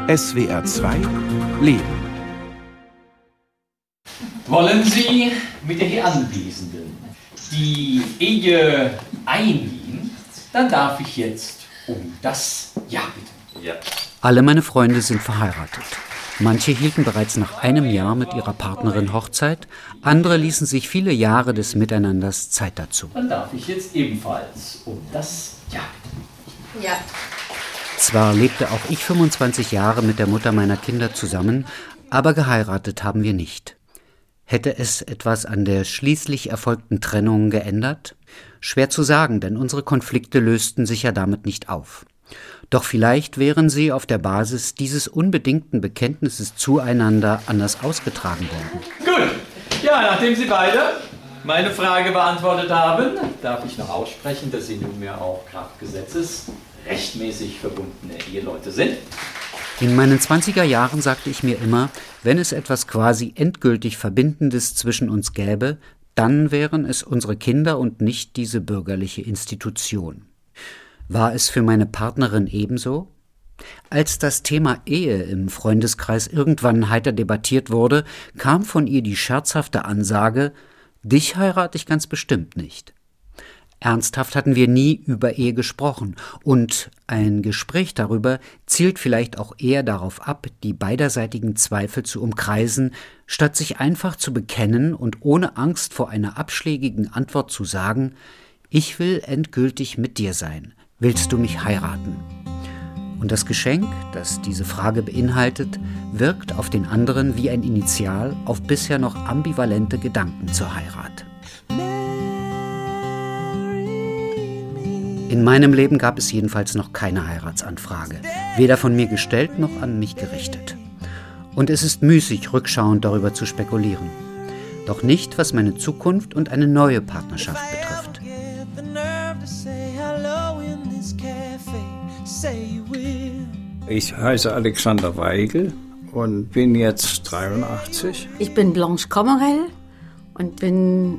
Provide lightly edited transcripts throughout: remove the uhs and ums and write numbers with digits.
SWR 2 Leben. Wollen Sie mit den hier Anwesenden die Ehe eingehen, dann darf ich jetzt um das Ja bitten. Ja. Alle meine Freunde sind verheiratet. Manche hielten bereits nach einem Jahr mit ihrer Partnerin Hochzeit, andere ließen sich viele Jahre des Miteinanders Zeit dazu. Dann darf ich jetzt ebenfalls um das Ja bitten. Ja. Zwar lebte auch ich 25 Jahre mit der Mutter meiner Kinder zusammen, aber geheiratet haben wir nicht. Hätte es etwas an der schließlich erfolgten Trennung geändert? Schwer zu sagen, denn unsere Konflikte lösten sich ja damit nicht auf. Doch vielleicht wären sie auf der Basis dieses unbedingten Bekenntnisses zueinander anders ausgetragen worden. Gut, ja, nachdem Sie beide meine Frage beantwortet haben, darf ich noch aussprechen, dass Sie nunmehr auch Kraft Gesetzes rechtmäßig verbundene Eheleute sind. In meinen 20er Jahren sagte ich mir immer, wenn es etwas quasi endgültig Verbindendes zwischen uns gäbe, dann wären es unsere Kinder und nicht diese bürgerliche Institution. War es für meine Partnerin ebenso? Als das Thema Ehe im Freundeskreis irgendwann heiter debattiert wurde, kam von ihr die scherzhafte Ansage: Dich heirate ich ganz bestimmt nicht. Ernsthaft hatten wir nie über Ehe gesprochen, und ein Gespräch darüber zielt vielleicht auch eher darauf ab, die beiderseitigen Zweifel zu umkreisen, statt sich einfach zu bekennen und ohne Angst vor einer abschlägigen Antwort zu sagen: Ich will endgültig mit dir sein. Willst du mich heiraten? Und das Geschenk, das diese Frage beinhaltet, wirkt auf den anderen wie ein Initial auf bisher noch ambivalente Gedanken zur Heirat. In meinem Leben gab es jedenfalls noch keine Heiratsanfrage, weder von mir gestellt noch an mich gerichtet. Und es ist müßig, rückschauend darüber zu spekulieren. Doch nicht, was meine Zukunft und eine neue Partnerschaft betrifft. Ich heiße Alexander Weigel und bin jetzt 83. Ich bin Blanche Commerel und bin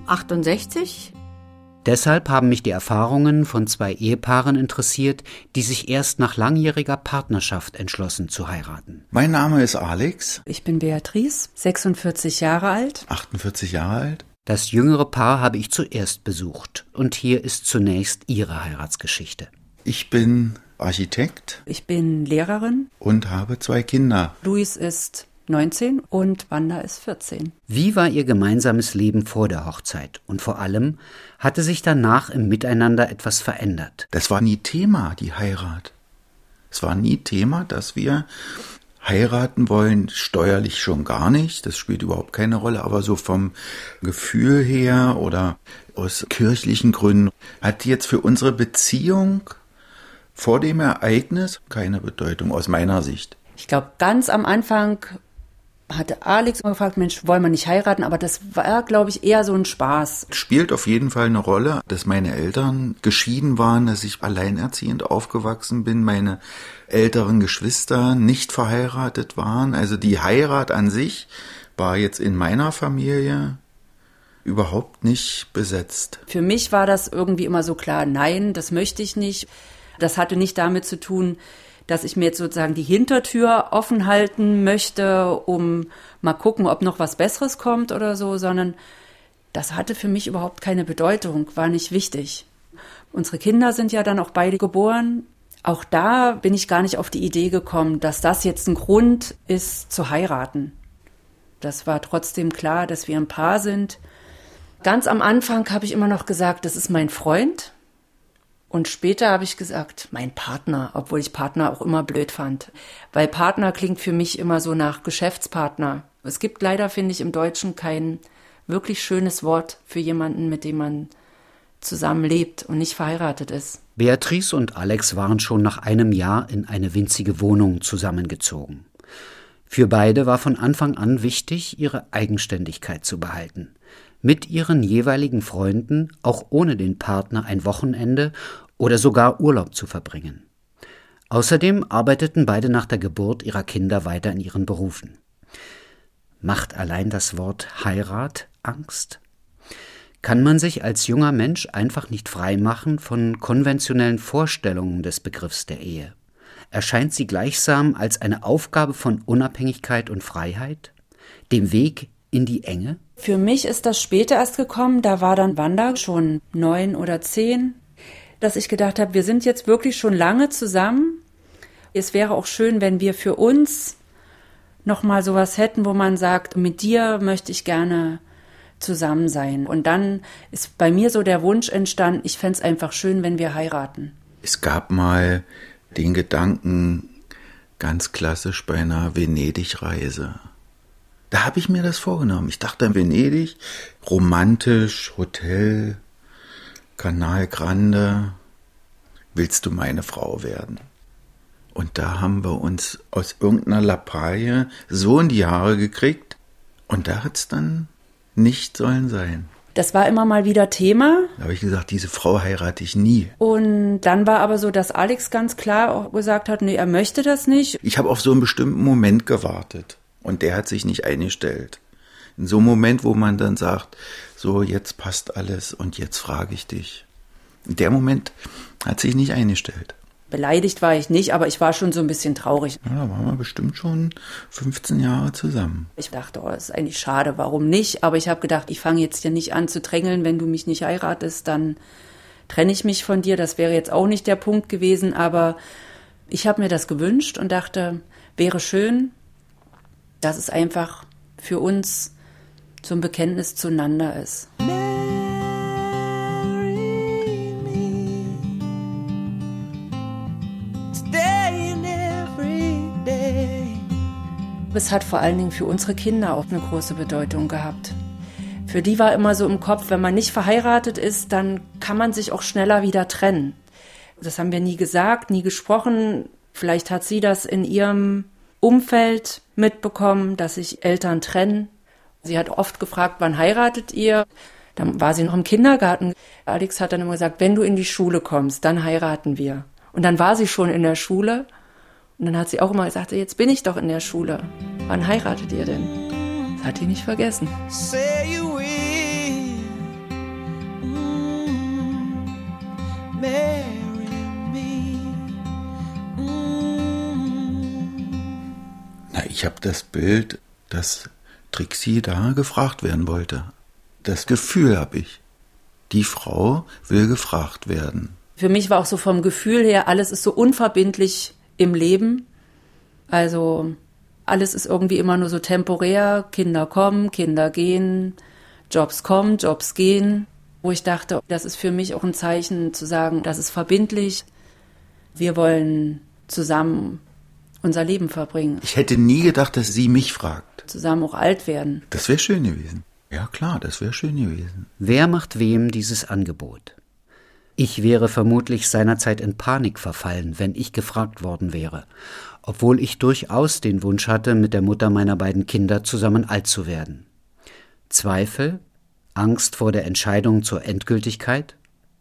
68. Deshalb haben mich die Erfahrungen von zwei Ehepaaren interessiert, die sich erst nach langjähriger Partnerschaft entschlossen zu heiraten. Mein Name ist Alex. Ich bin Beatrice, 46 Jahre alt. 48 Jahre alt. Das jüngere Paar habe ich zuerst besucht und hier ist zunächst ihre Heiratsgeschichte. Ich bin Architekt. Ich bin Lehrerin. Und habe 2 Kinder. Luis ist 19 und Wanda ist 14. Wie war ihr gemeinsames Leben vor der Hochzeit? Und vor allem, hatte sich danach im Miteinander etwas verändert? Das war nie Thema, die Heirat. Es war nie Thema, dass wir heiraten wollen, steuerlich schon gar nicht. Das spielt überhaupt keine Rolle, aber so vom Gefühl her oder aus kirchlichen Gründen hat jetzt für unsere Beziehung vor dem Ereignis keine Bedeutung aus meiner Sicht. Ich glaube, ganz am Anfang hatte Alex gefragt, Mensch, wollen wir nicht heiraten? Aber das war, glaube ich, eher so ein Spaß. Spielt auf jeden Fall eine Rolle, dass meine Eltern geschieden waren, dass ich alleinerziehend aufgewachsen bin, meine älteren Geschwister nicht verheiratet waren. Also die Heirat an sich war jetzt in meiner Familie überhaupt nicht besetzt. Für mich war das irgendwie immer so klar, nein, das möchte ich nicht. Das hatte nicht damit zu tun, dass ich mir jetzt sozusagen die Hintertür offen halten möchte, um mal gucken, ob noch was Besseres kommt oder so, sondern das hatte für mich überhaupt keine Bedeutung, war nicht wichtig. Unsere Kinder sind ja dann auch beide geboren. Auch da bin ich gar nicht auf die Idee gekommen, dass das jetzt ein Grund ist, zu heiraten. Das war trotzdem klar, dass wir ein Paar sind. Ganz am Anfang habe ich immer noch gesagt, das ist mein Freund. Und später habe ich gesagt, mein Partner, obwohl ich Partner auch immer blöd fand. Weil Partner klingt für mich immer so nach Geschäftspartner. Es gibt leider, finde ich, im Deutschen kein wirklich schönes Wort für jemanden, mit dem man zusammen lebt und nicht verheiratet ist. Beatrice und Alex waren schon nach einem Jahr in eine winzige Wohnung zusammengezogen. Für beide war von Anfang an wichtig, ihre Eigenständigkeit zu behalten. Mit ihren jeweiligen Freunden, auch ohne den Partner, ein Wochenende oder sogar Urlaub zu verbringen. Außerdem arbeiteten beide nach der Geburt ihrer Kinder weiter in ihren Berufen. Macht allein das Wort Heirat Angst? Kann man sich als junger Mensch einfach nicht frei machen von konventionellen Vorstellungen des Begriffs der Ehe? erscheint sie gleichsam als eine Aufgabe von Unabhängigkeit und Freiheit, dem Weg in die Enge? Für mich ist das später erst gekommen, da war dann Wanda schon 9 oder 10, dass ich gedacht habe, wir sind jetzt wirklich schon lange zusammen. Es wäre auch schön, wenn wir für uns nochmal sowas hätten, wo man sagt, mit dir möchte ich gerne zusammen sein. Und dann ist bei mir so der Wunsch entstanden, ich fände es einfach schön, wenn wir heiraten. Es gab mal den Gedanken, ganz klassisch bei einer Venedig-Reise. Da habe ich mir das vorgenommen. Ich dachte an Venedig, romantisch, Hotel, Canal Grande, willst du meine Frau werden? Und da haben wir uns aus irgendeiner Lappalie so in die Haare gekriegt und da hat es dann nicht sollen sein. Das war immer mal wieder Thema. Da habe ich gesagt, diese Frau heirate ich nie. Und dann war aber so, dass Alex ganz klar auch gesagt hat, nee, er möchte das nicht. Ich habe auf so einen bestimmten Moment gewartet und der hat sich nicht eingestellt. In so einem Moment, wo man dann sagt, so jetzt passt alles und jetzt frage ich dich. Der Moment hat sich nicht eingestellt. Beleidigt war ich nicht, aber ich war schon so ein bisschen traurig. Ja, da waren wir bestimmt schon 15 Jahre zusammen. Ich dachte, oh, das ist eigentlich schade, warum nicht? Aber ich habe gedacht, ich fange jetzt hier nicht an zu drängeln, wenn du mich nicht heiratest, dann trenne ich mich von dir. Das wäre jetzt auch nicht der Punkt gewesen, aber ich habe mir das gewünscht und dachte, wäre schön, dass es einfach für uns so ein Bekenntnis zueinander ist. Es hat vor allen Dingen für unsere Kinder auch eine große Bedeutung gehabt. Für die war immer so im Kopf, wenn man nicht verheiratet ist, dann kann man sich auch schneller wieder trennen. Das haben wir nie gesagt, nie gesprochen. Vielleicht hat sie das in ihrem Umfeld mitbekommen, dass sich Eltern trennen. Sie hat oft gefragt, wann heiratet ihr? Dann war sie noch im Kindergarten. Alex hat dann immer gesagt, wenn du in die Schule kommst, dann heiraten wir. Und dann war sie schon in der Schule. Und dann hat sie auch immer gesagt, jetzt bin ich doch in der Schule. Wann heiratet ihr denn? Das hat die nicht vergessen. Say you will, marry me. Na, ich habe das Bild, dass Trixie da gefragt werden wollte. Das Gefühl habe ich. Die Frau will gefragt werden. Für mich war auch so vom Gefühl her, alles ist so unverbindlich im Leben. Also alles ist irgendwie immer nur so temporär. Kinder kommen, Kinder gehen, Jobs kommen, Jobs gehen. Wo ich dachte, das ist für mich auch ein Zeichen zu sagen, das ist verbindlich. Wir wollen zusammen unser Leben verbringen. Ich hätte nie gedacht, dass sie mich fragt. Zusammen auch alt werden. Das wäre schön gewesen. Ja klar, das wäre schön gewesen. Wer macht wem dieses Angebot? Ich wäre vermutlich seinerzeit in Panik verfallen, wenn ich gefragt worden wäre, obwohl ich durchaus den Wunsch hatte, mit der Mutter meiner beiden Kinder zusammen alt zu werden. Zweifel? Angst vor der Entscheidung zur Endgültigkeit?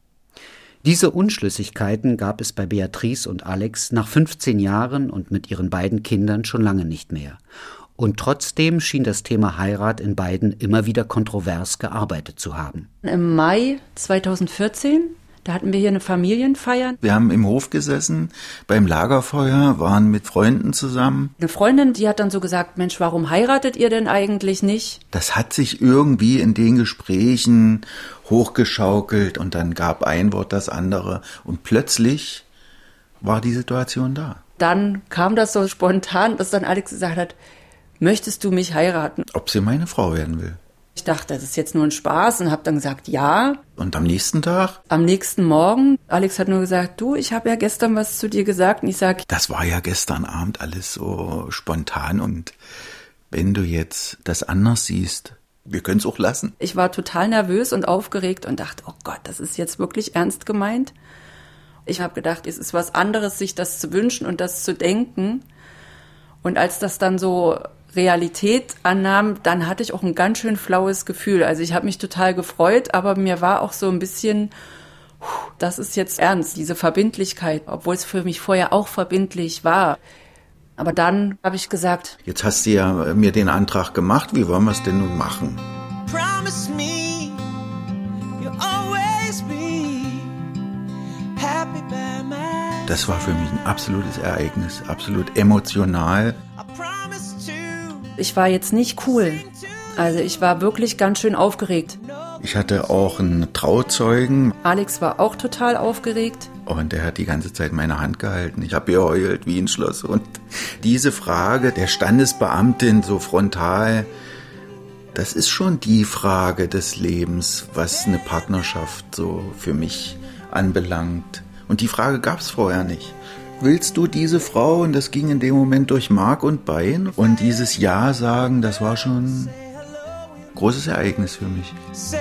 Diese Unschlüssigkeiten gab es bei Beatrice und Alex nach 15 Jahren und mit ihren beiden Kindern schon lange nicht mehr. Und trotzdem schien das Thema Heirat in beiden immer wieder kontrovers gearbeitet zu haben. Im Mai 2014, da hatten wir hier eine Familienfeier. Wir haben im Hof gesessen, beim Lagerfeuer, waren mit Freunden zusammen. Eine Freundin, die hat dann so gesagt, Mensch, warum heiratet ihr denn eigentlich nicht? Das hat sich irgendwie in den Gesprächen hochgeschaukelt und dann gab ein Wort das andere und plötzlich war die Situation da. Dann kam das so spontan, dass dann Alex gesagt hat, möchtest du mich heiraten? Ob sie meine Frau werden will. Ich dachte, das ist jetzt nur ein Spaß und habe dann gesagt, ja. Und am nächsten Tag? Am nächsten Morgen, Alex hat nur gesagt, du, ich habe ja gestern was zu dir gesagt. Und ich sage, das war ja gestern Abend alles so spontan und wenn du jetzt das anders siehst, wir können es auch lassen. Ich war total nervös und aufgeregt und dachte, oh Gott, das ist jetzt wirklich ernst gemeint. Ich habe gedacht, es ist was anderes, sich das zu wünschen und das zu denken. Und als das dann so Realität annahm, dann hatte ich auch ein ganz schön flaues Gefühl. Also ich habe mich total gefreut, aber mir war auch so ein bisschen, das ist jetzt ernst, diese Verbindlichkeit, obwohl es für mich vorher auch verbindlich war. Aber dann habe ich gesagt, jetzt hast du ja mir den Antrag gemacht, wie wollen wir es denn nun machen? Promise me you'll always be happy by my Das war für mich ein absolutes Ereignis, absolut emotional. Ich war jetzt nicht cool. Also ich war wirklich ganz schön aufgeregt. Ich hatte auch einen Trauzeugen. Alex war auch total aufgeregt. Und der hat die ganze Zeit meine Hand gehalten. Ich habe geheult wie ein Schlosshund. Diese Frage der Standesbeamtin so frontal, das ist schon die Frage des Lebens, was eine Partnerschaft so für mich anbelangt. Und die Frage gab es vorher nicht. Willst du diese Frau? Und das ging in dem Moment durch Mark und Bein. Und dieses Ja sagen, das war schon ein großes Ereignis für mich.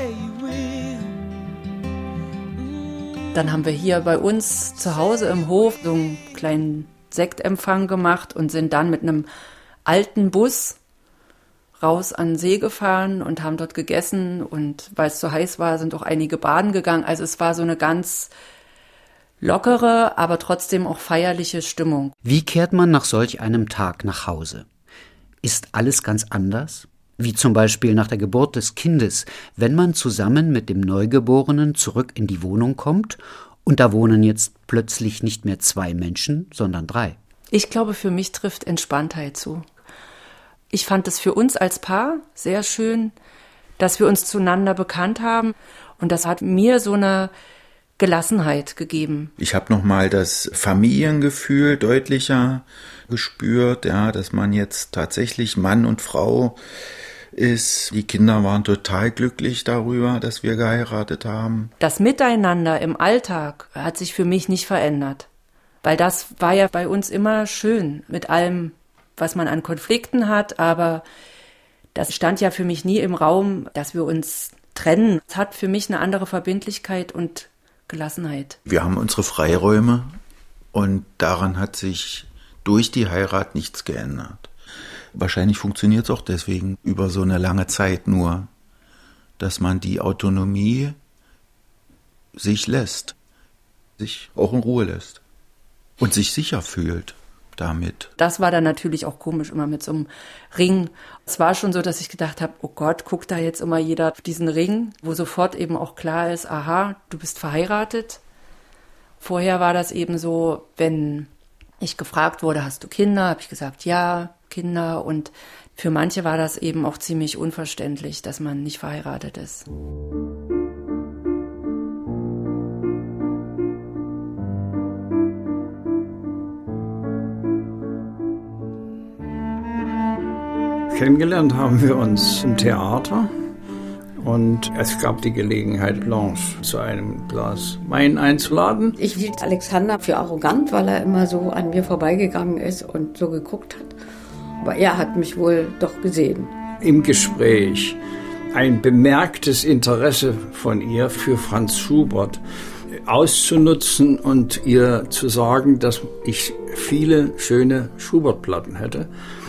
Dann haben wir hier bei uns zu Hause im Hof so einen kleinen Sektempfang gemacht und sind dann mit einem alten Bus raus an den See gefahren und haben dort gegessen. Und weil es so heiß war, sind auch einige baden gegangen. Also es war so eine ganz lockere, aber trotzdem auch feierliche Stimmung. Wie kehrt man nach solch einem Tag nach Hause? Ist alles ganz anders? Wie zum Beispiel nach der Geburt des Kindes, wenn man zusammen mit dem Neugeborenen zurück in die Wohnung kommt und da wohnen jetzt plötzlich nicht mehr 2 Menschen, sondern 3. Ich glaube, für mich trifft Entspanntheit zu. Ich fand es für uns als Paar sehr schön, dass wir uns zueinander bekannt haben und das hat mir so eine Gelassenheit gegeben. Ich habe nochmal das Familiengefühl deutlicher gespürt, ja, dass man jetzt tatsächlich Mann und Frau ist. Die Kinder waren total glücklich darüber, dass wir geheiratet haben. Das Miteinander im Alltag hat sich für mich nicht verändert, weil das war ja bei uns immer schön mit allem, was man an Konflikten hat, aber das stand ja für mich nie im Raum, dass wir uns trennen. Es hat für mich eine andere Verbindlichkeit und Gelassenheit. Wir haben unsere Freiräume und daran hat sich durch die Heirat nichts geändert. Wahrscheinlich funktioniert es auch deswegen über so eine lange Zeit nur, dass man die Autonomie sich lässt, sich auch in Ruhe lässt und sich sicher fühlt damit. Das war dann natürlich auch komisch, immer mit so einem Ring. Es war schon so, dass ich gedacht habe, oh Gott, guckt da jetzt immer jeder auf diesen Ring, wo sofort eben auch klar ist, aha, du bist verheiratet. Vorher war das eben so, wenn ich gefragt wurde, hast du Kinder, habe ich gesagt, ja, Kinder. Und für manche war das eben auch ziemlich unverständlich, dass man nicht verheiratet ist. Kennengelernt haben wir uns im Theater und es gab die Gelegenheit, Blanche zu einem Glas Wein einzuladen. Ich hielt Alexander für arrogant, weil er immer so an mir vorbeigegangen ist und so geguckt hat. Aber er hat mich wohl doch gesehen. Im Gespräch ein bemerktes Interesse von ihr für Franz Schubert auszunutzen und ihr zu sagen, dass ich viele schöne Schubert-Platten hätte.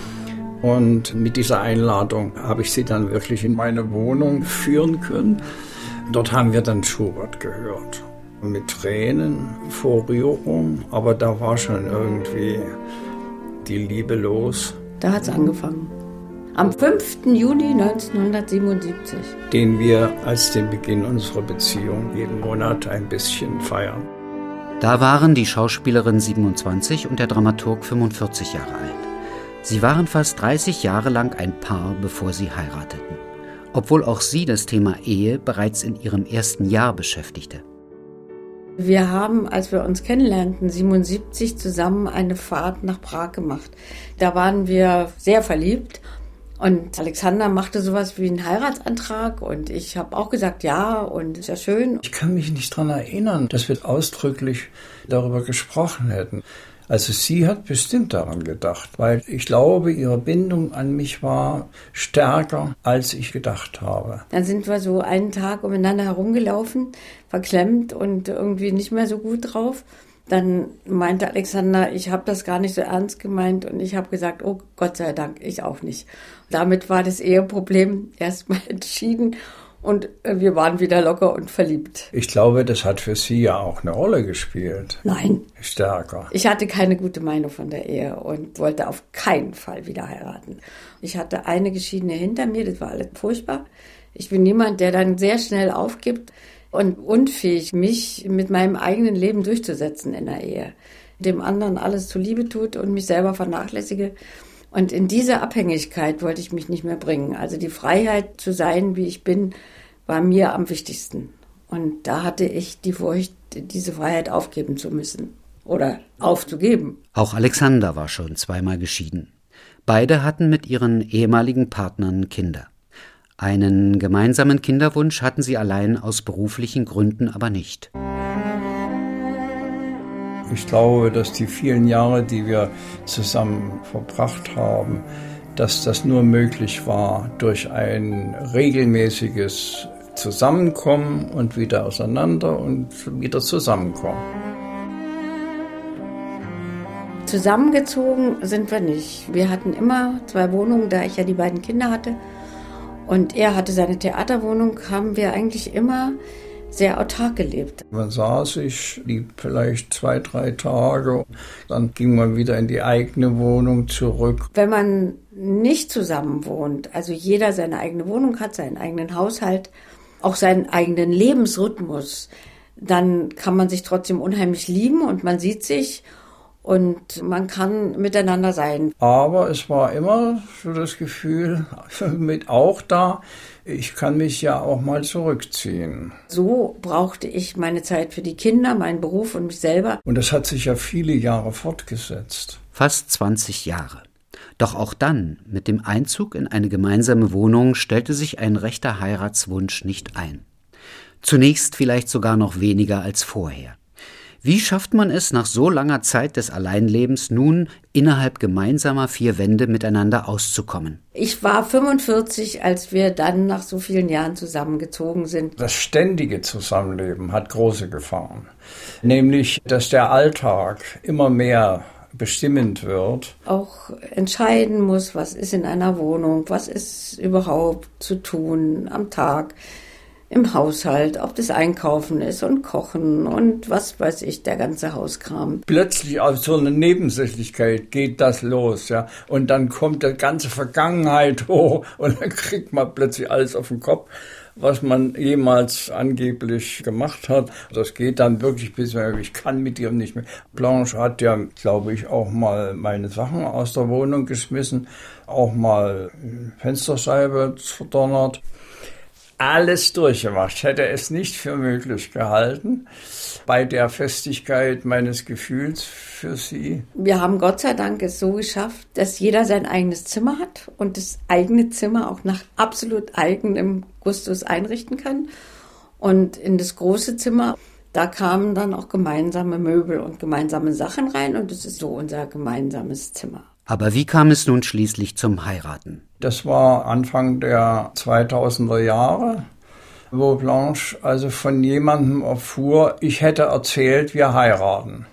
Und mit dieser Einladung habe ich sie dann wirklich in meine Wohnung führen können. Dort haben wir dann Schubert gehört. Mit Tränen vor Rührung, aber da war schon irgendwie die Liebe los. Da hat es angefangen. Am 5. Juni 1977. Den wir als den Beginn unserer Beziehung jeden Monat ein bisschen feiern. Da waren die Schauspielerin 27 und der Dramaturg 45 Jahre alt. Sie waren fast 30 Jahre lang ein Paar, bevor sie heirateten. Obwohl auch sie das Thema Ehe bereits in ihrem ersten Jahr beschäftigte. Wir haben, als wir uns kennenlernten, 1977 zusammen eine Fahrt nach Prag gemacht. Da waren wir sehr verliebt und Alexander machte sowas wie einen Heiratsantrag und ich habe auch gesagt, ja, und ist ja schön. Ich kann mich nicht daran erinnern, dass wir ausdrücklich darüber gesprochen hätten. Also sie hat bestimmt daran gedacht, weil ich glaube, ihre Bindung an mich war stärker, als ich gedacht habe. Dann sind wir so einen Tag umeinander herumgelaufen, verklemmt und irgendwie nicht mehr so gut drauf. Dann meinte Alexander, ich habe das gar nicht so ernst gemeint und ich habe gesagt, oh Gott sei Dank, ich auch nicht. Damit war das Eheproblem erstmal entschieden. Und wir waren wieder locker und verliebt. Ich glaube, das hat für Sie ja auch eine Rolle gespielt. Nein. Stärker. Ich hatte keine gute Meinung von der Ehe und wollte auf keinen Fall wieder heiraten. Ich hatte eine Geschiedene hinter mir, das war alles furchtbar. Ich bin jemand, der dann sehr schnell aufgibt und unfähig, mich mit meinem eigenen Leben durchzusetzen in der Ehe. dem anderen alles zuliebe tut und mich selber vernachlässige. Und in diese Abhängigkeit wollte ich mich nicht mehr bringen. Also die Freiheit zu sein, wie ich bin, war mir am wichtigsten. Und da hatte ich die Furcht, diese Freiheit aufgeben zu müssen oder aufzugeben. Auch Alexander war schon zweimal geschieden. Beide hatten mit ihren ehemaligen Partnern Kinder. Einen gemeinsamen Kinderwunsch hatten sie allein aus beruflichen Gründen aber nicht. Ich glaube, dass die vielen Jahre, die wir zusammen verbracht haben, dass das nur möglich war durch ein regelmäßiges Zusammenkommen und wieder auseinander und wieder zusammenkommen. Zusammengezogen sind wir nicht. Wir hatten immer 2 Wohnungen, da ich ja die beiden Kinder hatte. Und er hatte seine Theaterwohnung, haben wir eigentlich immer sehr autark gelebt. Man sah sich, blieb vielleicht 2, 3 Tage, dann ging man wieder in die eigene Wohnung zurück. Wenn man nicht zusammen wohnt, also jeder seine eigene Wohnung hat, seinen eigenen Haushalt, auch seinen eigenen Lebensrhythmus, dann kann man sich trotzdem unheimlich lieben und man sieht sich und man kann miteinander sein. Aber es war immer so das Gefühl, mit auch da, ich kann mich ja auch mal zurückziehen. So brauchte ich meine Zeit für die Kinder, meinen Beruf und mich selber. Und das hat sich ja viele Jahre fortgesetzt. Fast 20 Jahre. Doch auch dann, mit dem Einzug in eine gemeinsame Wohnung, stellte sich ein rechter Heiratswunsch nicht ein. Zunächst vielleicht sogar noch weniger als vorher. Wie schafft man es, nach so langer Zeit des Alleinlebens nun innerhalb gemeinsamer 4 Wände miteinander auszukommen? Ich war 45, als wir dann nach so vielen Jahren zusammengezogen sind. Das ständige Zusammenleben hat große Gefahren. Nämlich, dass der Alltag immer mehr bestimmend wird. Auch entscheiden muss, was ist in einer Wohnung, was ist überhaupt zu tun am Tag. Im Haushalt, ob das Einkaufen ist und Kochen und was weiß ich, der ganze Hauskram. Plötzlich aus so einer Nebensächlichkeit geht das los, ja. Und dann kommt die ganze Vergangenheit hoch und dann kriegt man plötzlich alles auf den Kopf, was man jemals angeblich gemacht hat. Das geht dann wirklich bis, ich kann mit ihr nicht mehr. Blanche hat ja, glaube ich, auch mal meine Sachen aus der Wohnung geschmissen, auch mal Fensterscheibe verdonnert. Alles durchgemacht. Ich hätte es nicht für möglich gehalten, bei der Festigkeit meines Gefühls für sie. Wir haben Gott sei Dank es so geschafft, dass jeder sein eigenes Zimmer hat und das eigene Zimmer auch nach absolut eigenem Gustus einrichten kann. Und in das große Zimmer, da kamen dann auch gemeinsame Möbel und gemeinsame Sachen rein und das ist so unser gemeinsames Zimmer. Aber wie kam es nun schließlich zum Heiraten? Das war Anfang der 2000er Jahre, wo Blanche also von jemandem erfuhr, ich hätte erzählt, wir heiraten.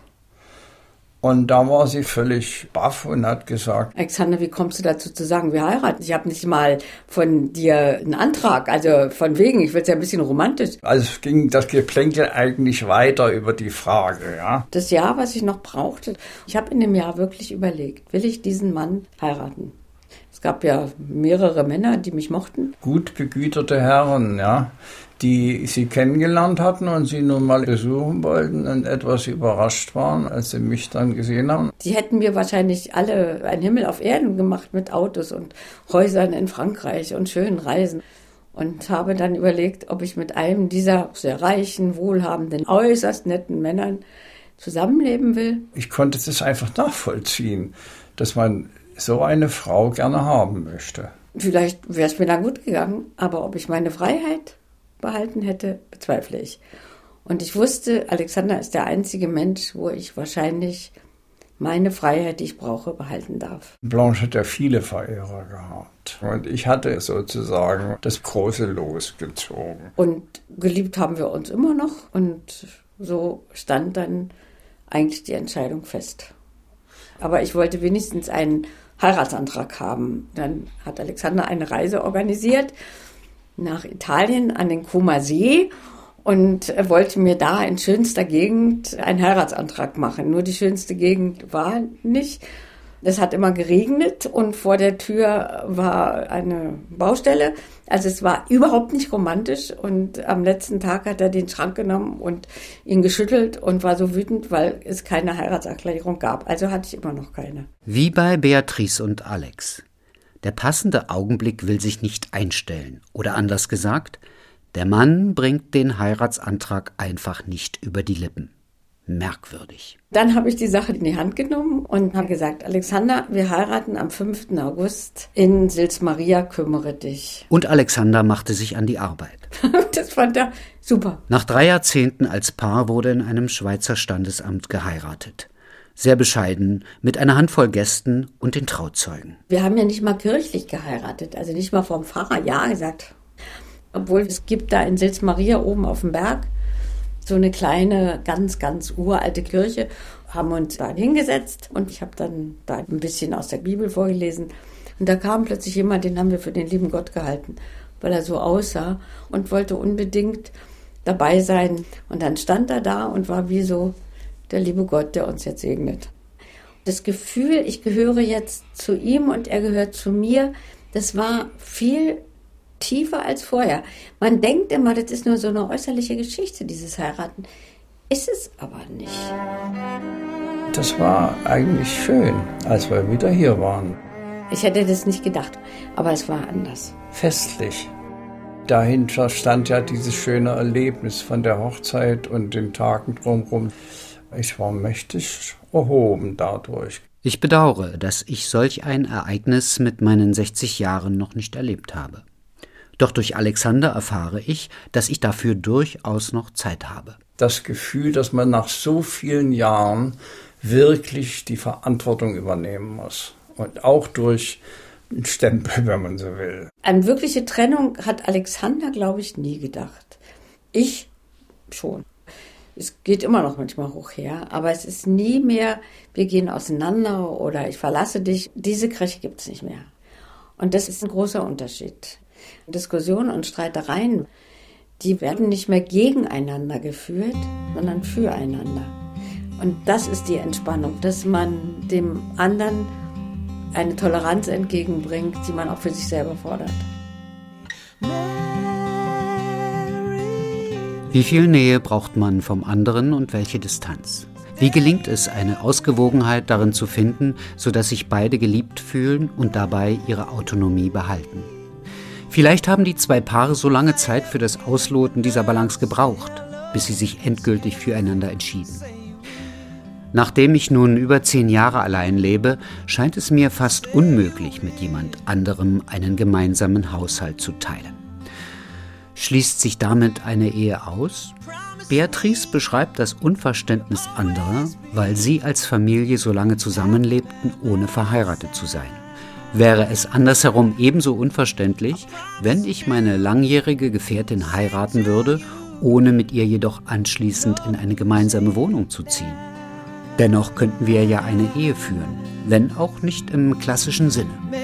Und da war sie völlig baff und hat gesagt, Alexander, wie kommst du dazu zu sagen, wir heiraten? Ich habe nicht mal von dir einen Antrag, also von wegen, ich will es ja ein bisschen romantisch. Also es ging das Geplänkel eigentlich weiter über die Frage, ja. Das Jahr, was ich noch brauchte, ich habe in dem Jahr wirklich überlegt, will ich diesen Mann heiraten? Es gab ja mehrere Männer, die mich mochten. Gut begüterte Herren, ja, die sie kennengelernt hatten und sie nun mal besuchen wollten und etwas überrascht waren, als sie mich dann gesehen haben. Die hätten mir wahrscheinlich alle einen Himmel auf Erden gemacht mit Autos und Häusern in Frankreich und schönen Reisen. Und habe dann überlegt, ob ich mit einem dieser sehr reichen, wohlhabenden, äußerst netten Männern zusammenleben will. Ich konnte das einfach nachvollziehen, dass man so eine Frau gerne haben möchte. Vielleicht wäre es mir dann gut gegangen, aber ob ich meine Freiheit behalten hätte, bezweifle ich. Und ich wusste, Alexander ist der einzige Mensch, wo ich wahrscheinlich meine Freiheit, die ich brauche, behalten darf. Blanche hat ja viele Verehrer gehabt. Und ich hatte sozusagen das große Los gezogen. Und geliebt haben wir uns immer noch. Und so stand dann eigentlich die Entscheidung fest. Aber ich wollte wenigstens einen Heiratsantrag haben. Dann hat Alexander eine Reise organisiert nach Italien an den Comer See und er wollte mir da in schönster Gegend einen Heiratsantrag machen. Nur die schönste Gegend war nicht. Es hat immer geregnet und vor der Tür war eine Baustelle. Also es war überhaupt nicht romantisch und am letzten Tag hat er den Schrank genommen und ihn geschüttelt und war so wütend, weil es keine Heiratserklärung gab. Also hatte ich immer noch keine. Wie bei Beatrice und Alex. Der passende Augenblick will sich nicht einstellen. Oder anders gesagt, der Mann bringt den Heiratsantrag einfach nicht über die Lippen. Merkwürdig. Dann habe ich die Sache in die Hand genommen und habe gesagt, Alexander, wir heiraten am 5. August in Sils-Maria, kümmere dich. Und Alexander machte sich an die Arbeit. Das fand er super. Nach 3 Jahrzehnten als Paar wurde in einem Schweizer Standesamt geheiratet. Sehr bescheiden, mit einer Handvoll Gästen und den Trauzeugen. Wir haben ja nicht mal kirchlich geheiratet, also nicht mal vom Pfarrer ja gesagt. Obwohl es gibt da in Sils-Maria oben auf dem Berg so eine kleine, ganz, ganz uralte Kirche, haben uns da hingesetzt und ich habe dann da ein bisschen aus der Bibel vorgelesen. Und da kam plötzlich jemand, den haben wir für den lieben Gott gehalten, weil er so aussah und wollte unbedingt dabei sein. Und dann stand er da und war wie so der liebe Gott, der uns jetzt segnet. Das Gefühl, ich gehöre jetzt zu ihm und er gehört zu mir, das war viel tiefer als vorher. Man denkt immer, das ist nur so eine äußerliche Geschichte, dieses Heiraten. Ist es aber nicht. Das war eigentlich schön, als wir wieder hier waren. Ich hätte das nicht gedacht, aber es war anders. Festlich. Dahinter stand ja dieses schöne Erlebnis von der Hochzeit und den Tagen drumherum. Ich war mächtig erhoben dadurch. Ich bedauere, dass ich solch ein Ereignis mit meinen 60 Jahren noch nicht erlebt habe. Doch durch Alexander erfahre ich, dass ich dafür durchaus noch Zeit habe. Das Gefühl, dass man nach so vielen Jahren wirklich die Verantwortung übernehmen muss. Und auch durch einen Stempel, wenn man so will. An wirkliche Trennung hat Alexander, glaube ich, nie gedacht. Ich schon. Es geht immer noch manchmal hoch her, aber es ist nie mehr, wir gehen auseinander oder ich verlasse dich. Diese Kirche gibt es nicht mehr. Und das ist ein großer Unterschied. Diskussionen und Streitereien, die werden nicht mehr gegeneinander geführt, sondern füreinander. Und das ist die Entspannung, dass man dem anderen eine Toleranz entgegenbringt, die man auch für sich selber fordert. Wie viel Nähe braucht man vom anderen und welche Distanz? Wie gelingt es, eine Ausgewogenheit darin zu finden, sodass sich beide geliebt fühlen und dabei ihre Autonomie behalten? Vielleicht haben die 2 Paare so lange Zeit für das Ausloten dieser Balance gebraucht, bis sie sich endgültig füreinander entschieden. Nachdem ich nun über 10 Jahre allein lebe, scheint es mir fast unmöglich, mit jemand anderem einen gemeinsamen Haushalt zu teilen. Schließt sich damit eine Ehe aus? Beatrice beschreibt das Unverständnis anderer, weil sie als Familie so lange zusammenlebten, ohne verheiratet zu sein. Wäre es andersherum ebenso unverständlich, wenn ich meine langjährige Gefährtin heiraten würde, ohne mit ihr jedoch anschließend in eine gemeinsame Wohnung zu ziehen? Dennoch könnten wir ja eine Ehe führen, wenn auch nicht im klassischen Sinne.